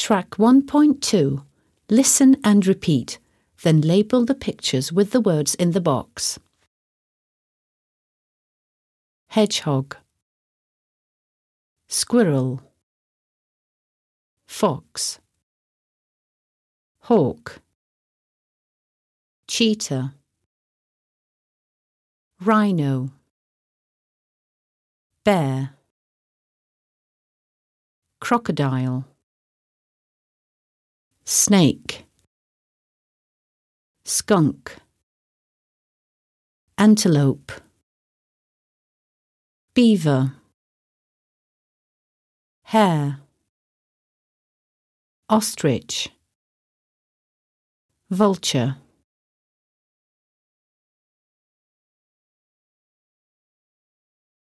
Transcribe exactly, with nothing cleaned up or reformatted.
Track one point two. Listen and repeat, then label the pictures with the words in the box. Hedgehog, squirrel, fox, hawk, cheetah, rhino, bear, crocodile, snake, skunk, antelope, beaver, hare, ostrich, vulture.